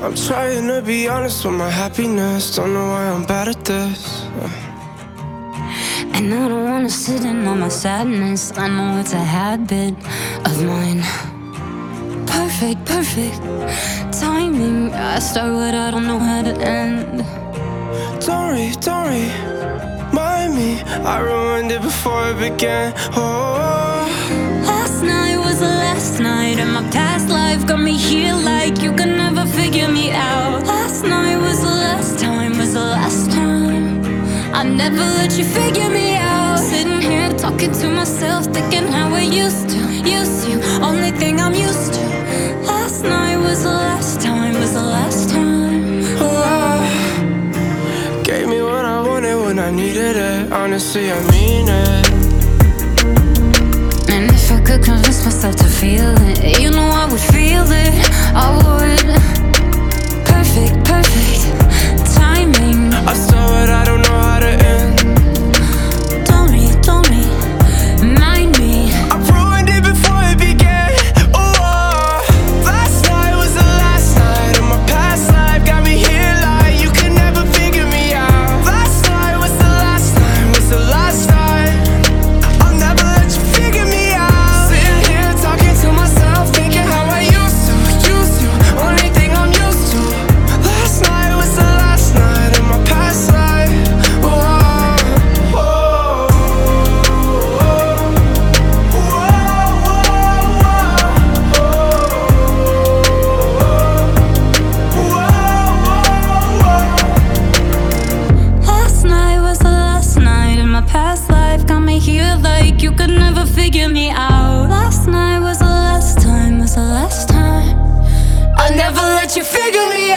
I'm trying to be honest with my happiness. Don't know why I'm bad at this. And I don't wanna sit in on my sadness. I know it's a habit of mine. Perfect, perfect timing. I start what I don't know how to end. Don't remind me, I ruined it before it began. Oh, Last night was the last night, and my past life got me here like you could never figure me out. Last night was the last time, was the last time. I never let you figure me out. Sitting here talking to myself, thinking how I used to. Only thing I'm used to. Last night was the last time, was the last time. oh, gave me what I wanted when I needed it. Honestly, I mean it. And if I could convince myself to feel it, you know I would feel it, I would. Perfect, perfect timing. I saw it, I don't know how to end. Don't remind me. I ruined it before it began. Oh, last night was the last night, and my past life got me here like you could never figure me out. Last night was the last time, was the last time. I'll never let you figure me out. Sitting here talking to myself, thinking how I used to. Only thing I'm used to. Last night was the last night, and my past life. Last night was the last night, and my past life got me here like you could never figure me out. Last night was the last time, was the last time. I never let you figure me out.